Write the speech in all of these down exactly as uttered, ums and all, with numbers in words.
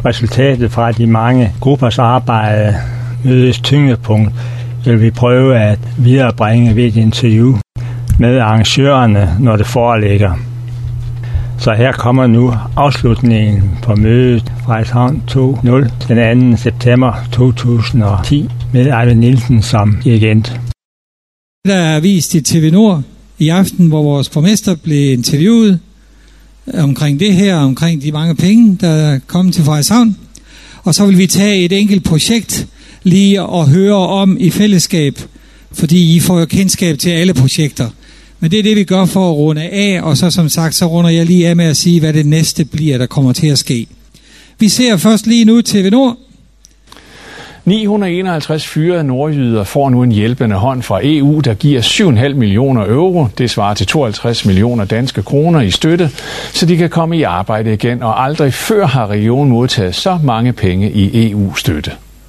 resultatet fra de mange gruppers arbejde, mødes tyngdepunkt, vil vi prøve at viderebringe ved et interview med arrangørerne, når det foreligger. Så her kommer nu afslutningen på mødet Frederikshavn to nul den anden september to tusind og ti med Ejvind Nielsen som dirigent. Der er vist i T V Nord i aften, hvor vores borgmester blev interviewet omkring det her, omkring de mange penge, der er kommet til Frederikshavn. Og så vil vi tage et enkelt projekt lige og høre om i fællesskab, fordi I får jo kendskab til alle projekter. Men det er det, vi gør for at runde af, og så som sagt, så runder jeg lige af med at sige, hvad det næste bliver, der kommer til at ske. Vi ser først lige nu T V Nord. ni hundrede og enoghalvtreds fyrede nordjyder får nu en hjælpende hånd fra E U, der giver syv komma fem millioner euro. Det svarer til tooghalvtreds millioner danske kroner i støtte, så de kan komme i arbejde igen, og aldrig før har regionen modtaget så mange penge i E U-støtte.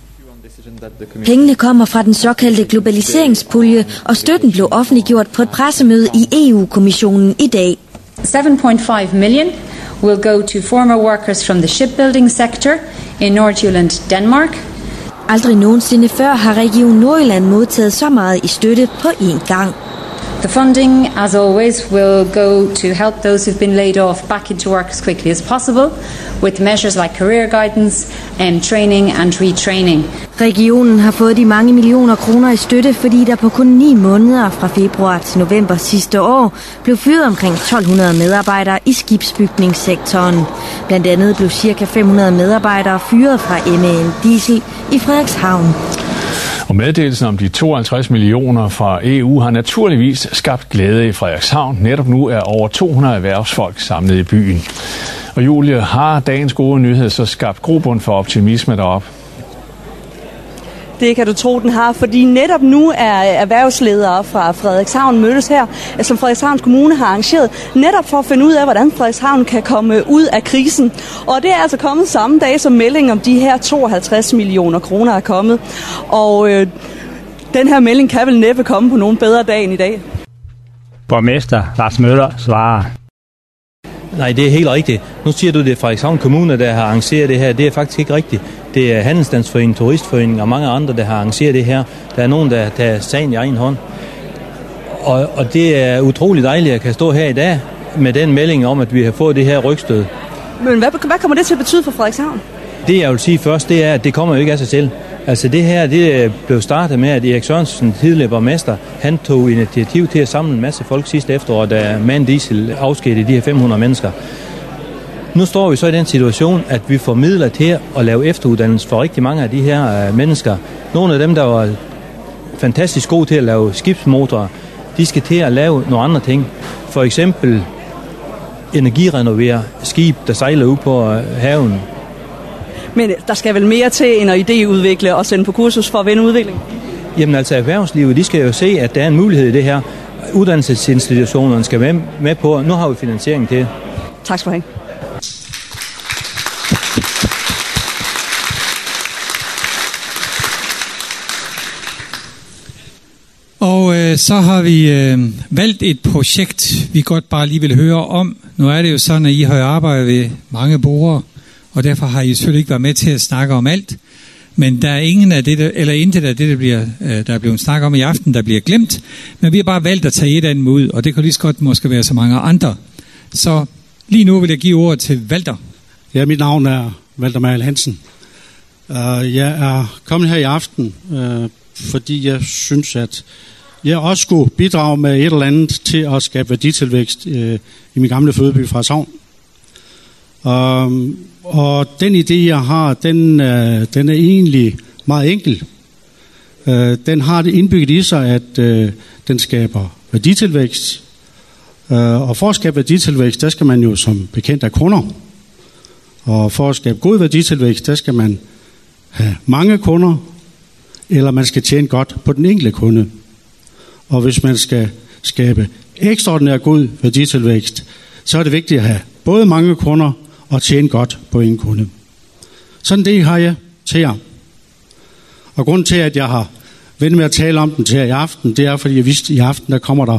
Pengene kommer fra den såkaldte globaliseringspulje, og støtten blev offentliggjort på et pressemøde i E U-kommissionen i dag. seven point five million will go to former workers from the shipbuilding sector in Nordjylland, Denmark. Aldrig nogensinde før har Region Nordjylland modtaget så meget i støtte på én gang. The funding, as always, will go to help those who've been laid off back into work as quickly as possible, with measures like career guidance and training and retraining. Regionen har fået de mange millioner kroner i støtte, fordi der på kun ni måneder fra februar til november sidste år blev fyret omkring tolv hundrede medarbejdere i skibsbygningssektoren. Blandt andet blev ca. fem hundrede medarbejdere fyret fra M A N Diesel i Frederikshavn. Og meddelelsen om de tooghalvtreds millioner fra E U har naturligvis skabt glæde i Frederikshavn. Netop nu er over to hundrede erhvervsfolk samlet i byen. Og Julie, har dagens gode nyhed så skabt grobund for optimisme deroppe? Det kan du tro, den har, fordi netop nu er erhvervsledere fra Frederikshavn mødtes her, som Frederikshavns Kommune har arrangeret, netop for at finde ud af, hvordan Frederikshavn kan komme ud af krisen. Og det er altså kommet samme dag, som meldingen om de her tooghalvtreds millioner kroner er kommet. Og øh, den her melding kan vel næppe komme på nogen bedre dag end i dag. Borgmester Lars Møller svarer. Nej, det er helt rigtigt. Nu siger du, det er Frederikshavn Kommune, der har arrangeret det her. Det er faktisk ikke rigtigt. Det er Handelsstandsforeningen, Turistforeningen og mange andre, der har arrangeret det her. Der er nogen, der tager sagen i egen hånd. Og, og det er utroligt dejligt at kan stå her i dag med den melding om, at vi har fået det her rygstød. Men hvad, hvad kommer det til at betyde for Frederikshavn? Det jeg vil sige først, det er, at det kommer jo ikke af sig selv. Altså det her, det blev startet med, at Erik Sørensen, tidligere borgmester, han tog initiativ til at samle en masse folk sidste efterår, da M A N Diesel afskedede de her fem hundrede mennesker. Nu står vi så i den situation, at vi får midler til at lave efteruddannelse for rigtig mange af de her mennesker. Nogle af dem, der var fantastisk gode til at lave skibsmotorer, de skal til at lave nogle andre ting. For eksempel energirenovere skib, der sejler ud på haven. Men der skal vel mere til end at idéudvikle og sende på kursus for at vende udvikling? Jamen altså erhvervslivet, de skal jo se, at der er en mulighed i det her. Uddannelsesinstitutionerne skal være med på, nu har vi finansiering til. Tak skal du have. Og øh, så har vi øh, valgt et projekt, vi godt bare lige vil høre om. Nu er det jo sådan, at I har arbejdet ved mange borgere, og derfor har I selvfølgelig ikke været med til at snakke om alt. Men der er ingen af det, der, eller intet af det, der, bliver, øh, der er blevet snakket om i aften, der bliver glemt. Men vi har bare valgt at tage et andet ud, og det kan lige så godt måske være så mange andre. Så lige nu vil jeg give ordet til Walter. Ja, mit navn er Walter Mal Hansen. Uh, jeg er kommet her i aften, uh, fordi jeg synes, at jeg også skulle bidrage med et eller andet til at skabe værditilvækst uh, i min gamle fødeby Frederikshavn. Uh, og den idé, jeg har, den, uh, den er egentlig meget enkel. Uh, den har det indbygget i sig, at uh, den skaber værditilvækst. Uh, og for at skabe værditilvækst, der skal man jo som bekendt have kunder. Og for at skabe god værditilvækst, der skal man have mange kunder, eller man skal tjene godt på den enkelte kunde. Og hvis man skal skabe ekstraordinær god værditilvækst, så er det vigtigt at have både mange kunder og tjene godt på en kunde. Sådan det har jeg til jer. Og grunden til, at jeg har vendt med at tale om den til jer i aften, det er, fordi jeg vidste, at i aften der kommer der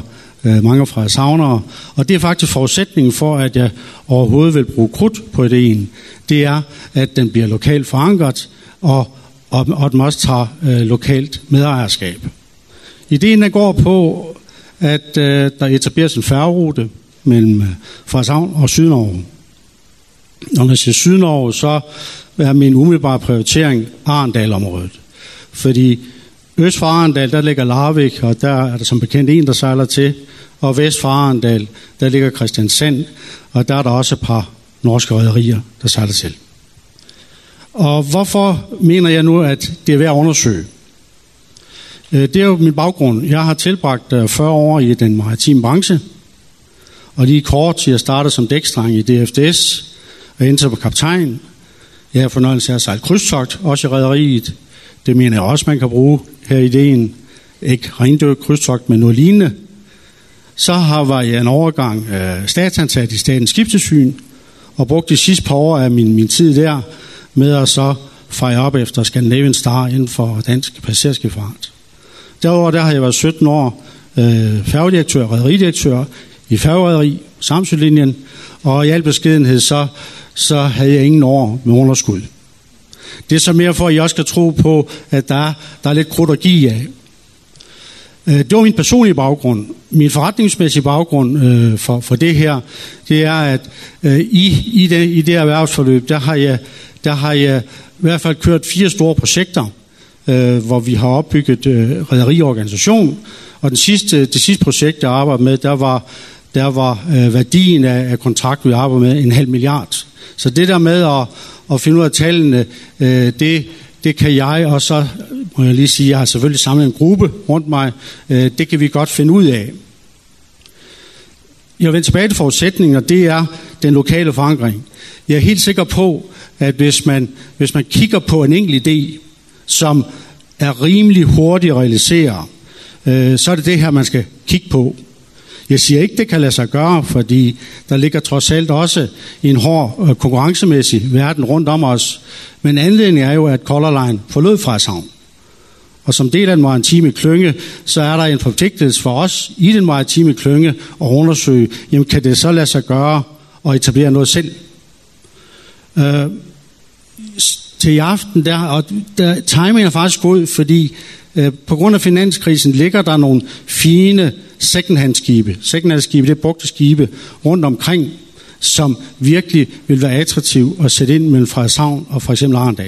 øh, mange frederikshavnere. Og det er faktisk forudsætningen for, at jeg overhovedet vil bruge krudt på ideen. Det er, at den bliver lokalt forankret, og, og, og den også tager øh, lokalt medejerskab. Ideen der går på, at øh, der etableres en færgerute mellem Frederikshavn og Sydnorge. Når man siger Sydnorge, så er min umiddelbare prioritering Arendal-området. Fordi øst for Arendal, der ligger Larvik, og der er der som bekendt en, der sejler til. Og vest for Arendal, der ligger Kristiansand, og der er der også et par norske rederier, der sejler til. Og hvorfor mener jeg nu, at det er værd at undersøge? Det er jo min baggrund. Jeg har tilbragt fyrre år i den maritime branche, og lige kort til jeg startede som dækstreng i D F D S, og endte på kaptajn. Jeg har fornøjelse af at sejle krydstogt, også i rederiet. Det mener jeg også, man kan bruge her i ideen. Ikke rendød krydstogt, men noget lignende. Så har var jeg en overgang øh, statsansat i Statens Skibstilsyn, og brugte de sidste par år af min, min tid der med at så feje op efter Scandinavian Star inden for dansk passagerskibsfart. Derudover der har jeg været sytten år øh, færgedirektør, rederidirektør i færgerederi, Samsølinjen, og i al beskedenhed så, så havde jeg ingen år med underskud. Det er så mere for, at I også skal tro på, at der er, der er lidt krudt at give af. Det var min personlige baggrund. Min forretningsmæssige baggrund øh, for, for det her, det er, at øh, i, i, det, i det erhvervsforløb, der har, jeg, der har jeg i hvert fald kørt fire store projekter, øh, hvor vi har opbygget øh, rederiorganisation. Og den sidste, det sidste projekt, jeg arbejdede med, der var, der var øh, værdien af, af kontrakten, vi arbejdede med, en halv milliard. Så det der med at, at finde ud af tallene, øh, det Det kan jeg, og så må jeg lige sige, jeg har selvfølgelig samlet en gruppe rundt mig. Det kan vi godt finde ud af. Jeg vender tilbage til forudsætningen, og det er den lokale forankring. Jeg er helt sikker på, at hvis man, hvis man kigger på en enkelt idé, som er rimelig hurtigt at realisere, så er det det her, man skal kigge på. Jeg siger ikke, det kan lade sig gøre, fordi der ligger trods alt også en hård konkurrencemæssig verden rundt om os. Men anledningen er jo, at Color Line forlod Frederikshavn. Og som del af den maritime klynge, så er der en forpligtelse for os i den maritime klynge at undersøge, jamen kan det så lade sig gøre og etablere noget selv? Øh, til i aften, der, og der, timingen er faktisk god, fordi øh, på grund af finanskrisen ligger der nogle fine secondhand-skibe. Secondhand-skibe, det er brugte skibe rundt omkring, som virkelig vil være attraktiv at sætte ind mellem Frederikshavn og for eksempel Arendal.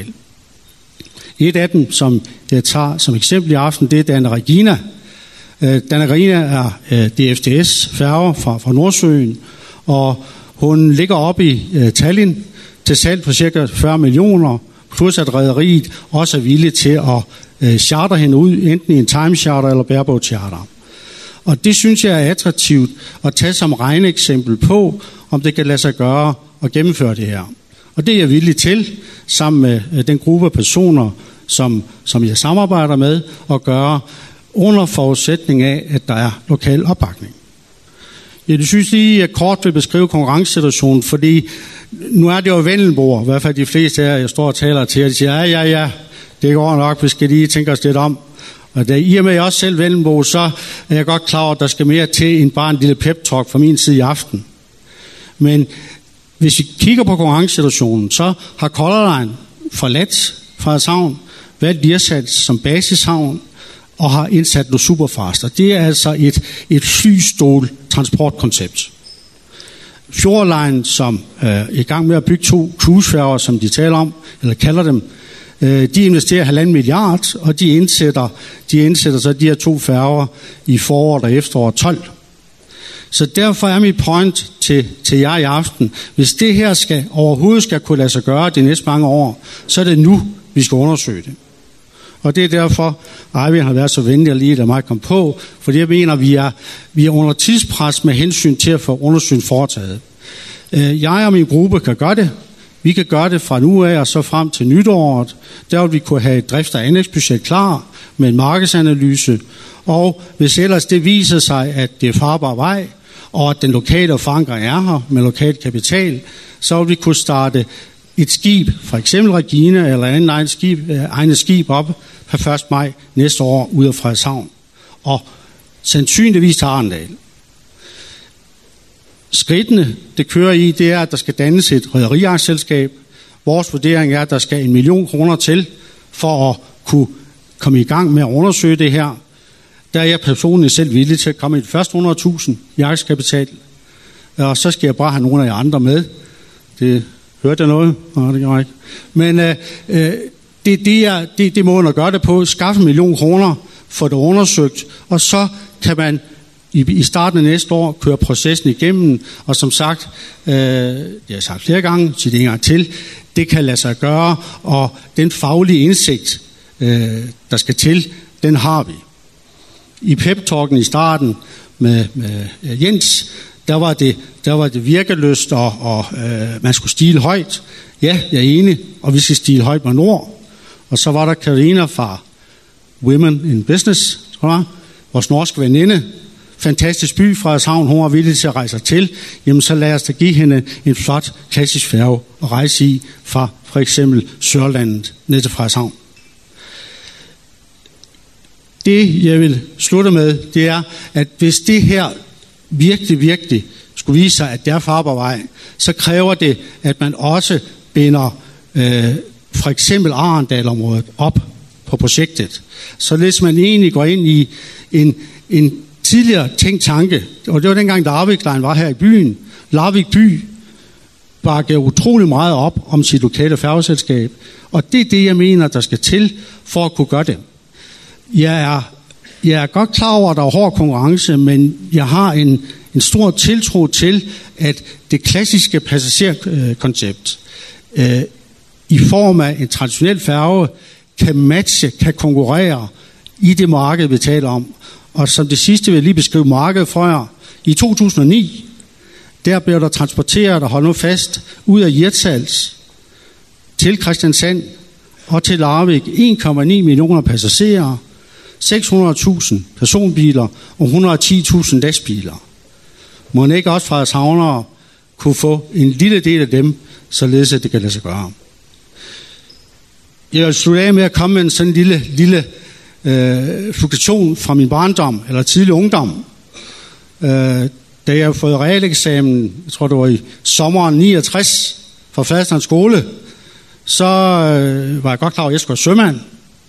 Et af dem, som jeg tager som eksempel i aften, det er Dana Regina. Dana Regina er D F D S færge fra, fra Nordsøen, og hun ligger oppe i uh, Tallinn til salg på cirka fyrre millioner, plus at rederiet også er villig til at uh, charter hende ud, enten i en timecharter eller bareboat charter. Og det synes jeg er attraktivt at tage som regneeksempel på, om det kan lade sig gøre at gennemføre det her. Og det er jeg villig til, sammen med den gruppe af personer, som, som jeg samarbejder med, at gøre under forudsætning af, at der er lokal opbakning. Jeg synes lige, at jeg kort vil beskrive konkurrencesituationen, fordi nu er det jo vendelbord, i hvert fald de fleste af jer, jeg står og taler til, og de siger, ja, ja, ja, det går nok, vi skal lige tænke os lidt om. Og da i og med jeg også selv vendelbo, så er jeg godt klar over, at der skal mere til end bare en lille pep-talk fra min side i aften. Men hvis vi kigger på konkurrencesituationen, så har Color Line forladt Frederikshavn, valgt Viasat som basishavn og har indsat noget superfast. Og det er altså et, et flystol transportkoncept. Fjord Line, som øh, er i gang med at bygge to cruisefærger, som de taler om, eller kalder dem, øh, de investerer halvanden milliard, og de indsætter, de indsætter så de her to færger i foråret og efteråret tolv. Så derfor er mit point til, til jer i aften, hvis det her skal, overhovedet skal kunne lade sig gøre de næste mange år, så er det nu, vi skal undersøge det. Og det er derfor, at Eivind har været så venlig at lige lade mig komme på, fordi jeg mener, at vi er, vi er under tidspres med hensyn til at få undersøgt foretaget. Jeg og min gruppe kan gøre det. Vi kan gøre det fra nu af og så frem til nytåret. Der vil vi kunne have et drift- og anlægsbudget klar med en markedsanalyse. Og hvis ellers det viser sig, at det er farbar vej, og at den lokale forankring er her med lokal kapital, så vil vi kunne starte et skib, for eksempel Regina eller en anden skib, egnet skib op per første maj næste år ud af Frederikshavn. Og sandsynligvis til Arendal. Skridtene, det kører i, det er, at der skal dannes et rederiaktieselskab. Vores vurdering er, at der skal en million kroner til, for at kunne komme i gang med at undersøge det her. Der er jeg personligt selv villig til at komme i de første hundrede tusind i aktiekapital. Og så skal jeg bare have nogle af jer andre med. Det hørte jeg noget? Nej, det gør ikke. Men øh, det, det, er, det, det må man gøre det på. Skaffe en million kroner, få det undersøgt, og så kan man i, i starten af næste år køre processen igennem. Og som sagt, øh, det har jeg sagt flere gange, så det en gang til, det kan lade sig gøre, og den faglige indsigt, øh, der skal til, den har vi. I pep-talken i starten med, med Jens, der var det, der var det virkelyst, og, og øh, man skulle stile højt. Ja, jeg er enig, og vi skal stile højt med Nord. Og så var der Karina fra Women in Business, tror jeg, vores norske veninde. Fantastisk by, Frederikshavn, hun var villig til at rejse til. Jamen så lad os da give hende en flot klassisk færge at rejse i fra for eksempel Sørlandet ned til Frederikshavn. Det jeg vil slutte med, det er, at hvis det her virkelig, virkelig skulle vise sig, at det er farbarvej, så kræver det, at man også binder øh, for eksempel Arendal-området op på projektet. Således man egentlig går ind i en, en tidligere tænkt tanke, og det var dengang, da Larviklejen var her i byen. Larvik by bakkede utrolig meget op om sit lokale færgeselskab, og det er det, jeg mener, der skal til for at kunne gøre det. Jeg er, jeg er godt klar over, at der er hård konkurrence, men jeg har en, en stor tiltro til, at det klassiske passagerkoncept øh, i form af en traditionel færge kan matche, kan konkurrere i det marked, vi taler om. Og som det sidste vil jeg lige beskrive markedet for jer. I to tusind og ni, der blev der transporteret, og hold nu fast, ud af Hirtshals til Kristiansand og til Larvik en komma ni millioner passagerer, seks hundrede tusind personbiler og et hundrede og ti tusind lastbiler. Må man ikke også Frederikshavnere kunne få en lille del af dem, således at det kan lade sig gøre. Jeg vil slutte af med at komme med en sådan lille, lille øh, fluktuation fra min barndom, eller tidlig ungdom. Øh, da jeg har fået realeksamen, jeg tror det var i sommeren niogtres, fra Frederikshavn skole, så øh, var jeg godt klar over, at jeg skulle være sømand.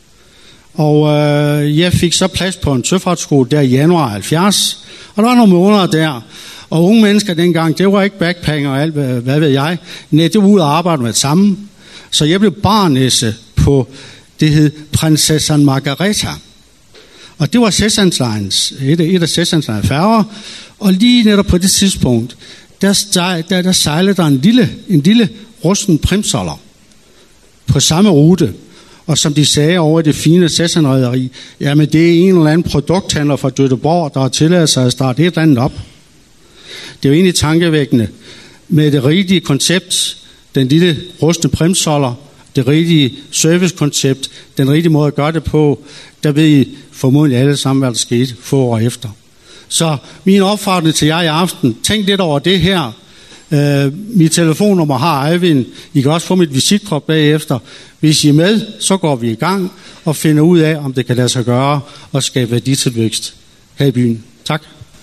Og øh, jeg fik så plads på en søfartsskole der i januar halvfjerds, og der var nogle måneder der. Og unge mennesker dengang, det var ikke backpacker og alt, hvad, hvad ved jeg. Nej, det var ude og arbejde med det samme. Så jeg blev barnæsse på, det hed Prinsessan Margareta. Og det var Sessions Lines, et, et af Sessions Lines færger. Og lige netop på det tidspunkt, der, der, der sejlede der en lille, en lille rusten primsoller på samme rute. Og som de sagde over i det fine Session-rederi, jamen det er en eller anden produkthandler fra Göteborg, der har tilladt sig at starte et eller andet op. Det er jo egentlig tankevækkende med det rigtige koncept, den lille rustne primsoller, det rigtige servicekoncept, den rigtige måde at gøre det på, der ved I formodentlig alle sammen, hvad der skete få år efter. Så min opfordring til jer i aften, tænk lidt over det her. Uh, mit telefonnummer har Eivind. I kan også få mit visitkort bagefter. Hvis I er med, så går vi i gang og finder ud af, om det kan lade sig gøre og skabe værditilvækst her i byen. Tak.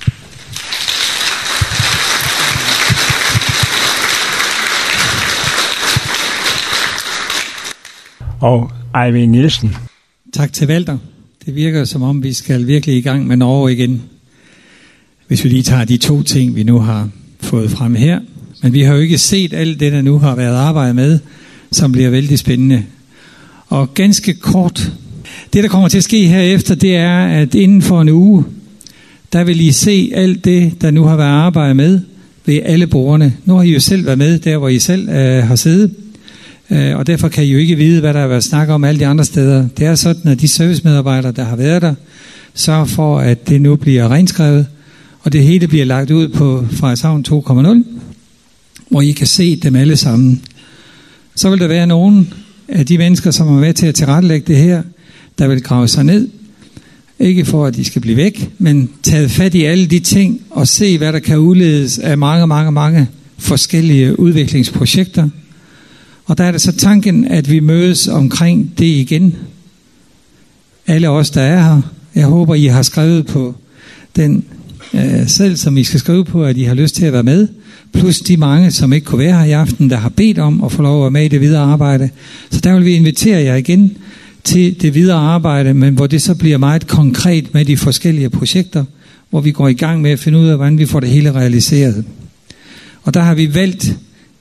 Og Eivind Nielsen. Tak til Walter. Det virker som om, vi skal virkelig i gang med Norge igen. Hvis vi lige tager de to ting, vi nu har fået frem her. Men vi har jo ikke set alt det, der nu har været arbejdet med, som bliver vældig spændende. Og ganske kort, det der kommer til at ske herefter, det er, at inden for en uge, der vil I se alt det, der nu har været arbejdet med ved alle bordene. Nu har I jo selv været med, der hvor I selv øh, har siddet. Øh, og derfor kan I jo ikke vide, hvad der har været snak om alle de andre steder. Det er sådan, at de servicemedarbejdere, der har været der, sørger for, at det nu bliver renskrevet, og det hele bliver lagt ud på Frederikshavn to punkt nul, hvor I kan se dem alle sammen. Så vil der være nogen af de mennesker, som er med til at tilrettelægge det her, der vil grave sig ned. Ikke for, at de skal blive væk, men tage fat i alle de ting og se, hvad der kan udledes af mange, mange, mange forskellige udviklingsprojekter. Og der er det så tanken, at vi mødes omkring det igen. Alle os, der er her. Jeg håber, I har skrevet på den øh, selv, som I skal skrive på, at I har lyst til at være med. Plus de mange, som ikke kunne være her i aften, der har bedt om at få lov at være med i det videre arbejde. Så der vil vi invitere jer igen til det videre arbejde, men hvor det så bliver meget konkret med de forskellige projekter, hvor vi går i gang med at finde ud af, hvordan vi får det hele realiseret. Og der har vi valgt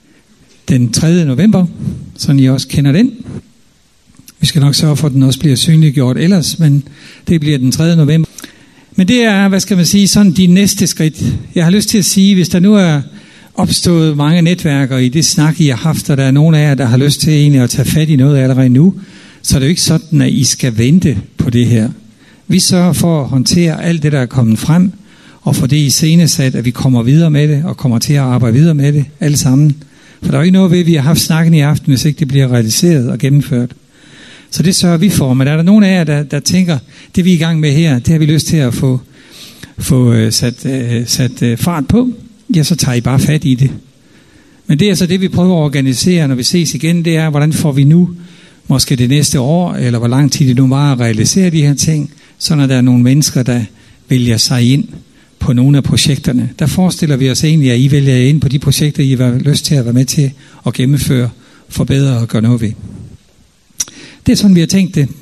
den tredje november, så I også kender den. Vi skal nok sørge for, at den også bliver synliggjort ellers, men det bliver den tredje november. Men det er, hvad skal man sige, sådan de næste skridt. Jeg har lyst til at sige, hvis der nu er opstået mange netværker i det snak, I har haft, og der er nogen af jer, der har lyst til egentlig at tage fat i noget allerede nu, så er det jo ikke sådan, at I skal vente på det her. Vi sørger for at håndtere alt det, der er kommet frem, og for det i scenesat, at vi kommer videre med det, og kommer til at arbejde videre med det, alle sammen. For der er jo ikke noget ved, at vi har haft snakken i aften, hvis ikke det bliver realiseret og gennemført. Så det sørger vi for. Men er der nogen af jer, der, der tænker, det vi er i gang med her, det har vi lyst til at få, få uh, sat, uh, sat uh, fart på, ja, så tager I bare fat i det. Men det er så det, vi prøver at organisere, når vi ses igen, det er, hvordan får vi nu, måske det næste år, eller hvor lang tid det nu var at realisere de her ting, så når der er nogle mennesker, der vælger sig ind på nogle af projekterne. Der forestiller vi os egentlig, at I vælger ind på de projekter, I har lyst til at være med til at gennemføre, forbedre og gøre noget ved. Det er sådan, vi har tænkt det.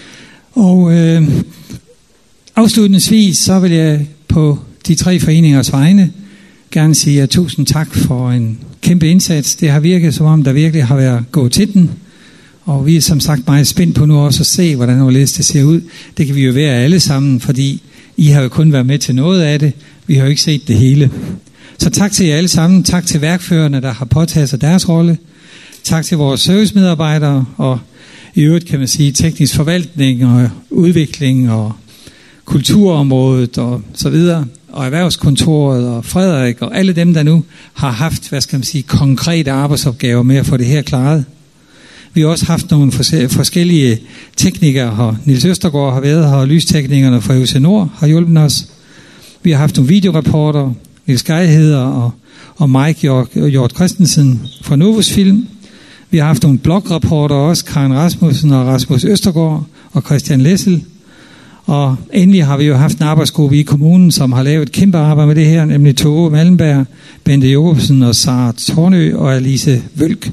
Og øh, afslutningsvis, så vil jeg på de tre foreningers vegne gerne sige at tusind tak for en kæmpe indsats. Det har virket, som om der virkelig har været gået til den. Og vi er som sagt meget spændt på nu også at se, hvordan det ser ud. Det kan vi jo være alle sammen, fordi I har jo kun været med til noget af det. Vi har jo ikke set det hele. Så tak til jer alle sammen. Tak til værkførerne, der har påtaget sig deres rolle. Tak til vores servicemedarbejdere, og i øvrigt kan man sige teknisk forvaltning og udvikling og kulturområdet og så videre. Og erhvervskontoret og Frederik og alle dem, der nu har haft, hvad skal man sige, konkrete arbejdsopgaver med at få det her klaret. Vi har også haft nogle forskellige teknikere her. Niels Østergaard har været her, og lysteknikerne fra U C Nord har hjulpet os. Vi har haft nogle videoreporter, Niels Geiheder og, og Mike Hjort Christensen fra Novus Film. Vi har haft nogle blogreporter også, Karen Rasmussen og Rasmus Østergaard og Christian Lessel. Og endelig har vi jo haft en arbejdsgruppe i kommunen, som har lavet et kæmpe arbejde med det her, nemlig Tove Malmberg, Bente Jacobsen og Sara Tornø og Alice Vølk.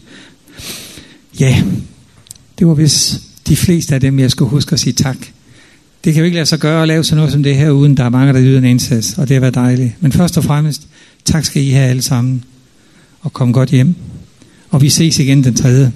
Ja, det var vist de fleste af dem, jeg skulle huske at sige tak. Det kan jo ikke lade sig gøre at lave sådan noget som det her, uden der er mange, der yder en indsats, og det har været dejligt. Men først og fremmest, tak skal I have alle sammen, og kom godt hjem. Og vi ses igen den tredje.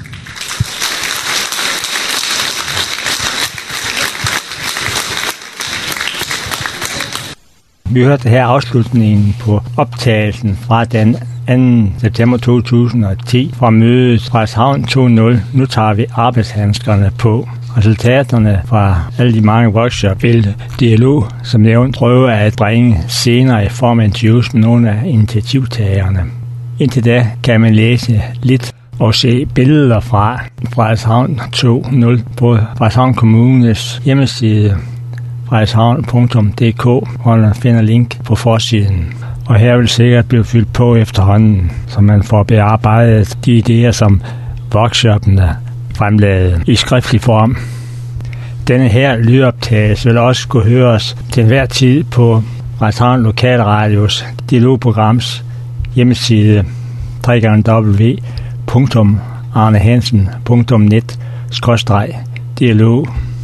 Vi hørte her afslutningen på optagelsen fra den anden september to tusind og ti fra mødet Frederikshavn to nul. Nu tager vi arbejdshandskerne på. Resultaterne fra alle de mange workshops vil dialog, som nævnt, prøve at bringe senere i form af interviews med nogle af initiativtagerne. Indtil da kan man læse lidt og se billeder fra Frederikshavn to nul på Frederikshavn Kommunes hjemmeside frederikshavn punktum d k, hvor man finder link på forsiden. Og her vil sikkert blive fyldt på efterhånden, så man får bearbejdet de idéer, som workshoppene fremlagde i skriftlig form. Denne her lydoptagelse vil også kunne høres til hver tid på Frederikshavn Lokalradios dialogprograms hjemmeside w w w punktum arnehansen punktum net skråstreg dialog,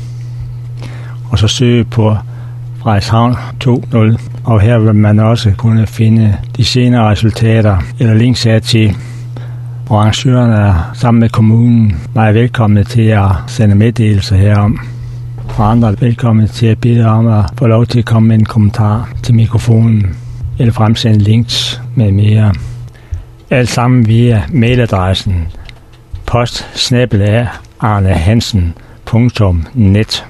og så søge på Frederikshavn to nul, og her vil man også kunne finde de senere resultater eller links her til. Arrangørerne er sammen med kommunen meget velkomne til at sende meddelelser herom, og andre er velkomne til at bede om at få lov til at komme med en kommentar til mikrofonen eller fremsende links med mere. Alt sammen via mailadressen post snabel-a arnehansen punktum net.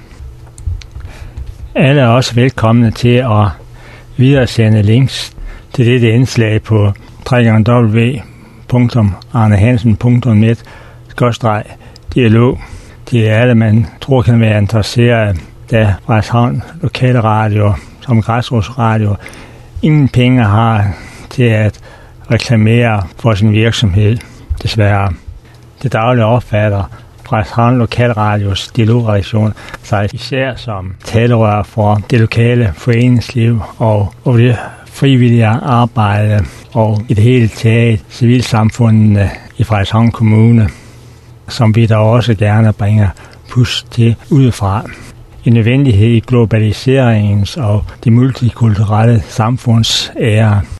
Alle er også velkomne til at videresende links til dette indslag på w w w punktum arnehansen punktum net skråstreg dialog. Det er alle, man tror kan være interesseret, da Frederikshavn Lokalradio som græsrodsradio ingen penge har til at reklamere for sin virksomhed, desværre. Det daglige opfatter Frederikshavn Lokalradios dialogredaktion sig især som talerør for det lokale foreningsliv og, og det frivillige arbejde og i det hele taget civilsamfundene i Frederikshavn Kommune, som vi da også gerne bringer pus til udefra. En nødvendighed i globaliseringens og det multikulturelle samfunds ære.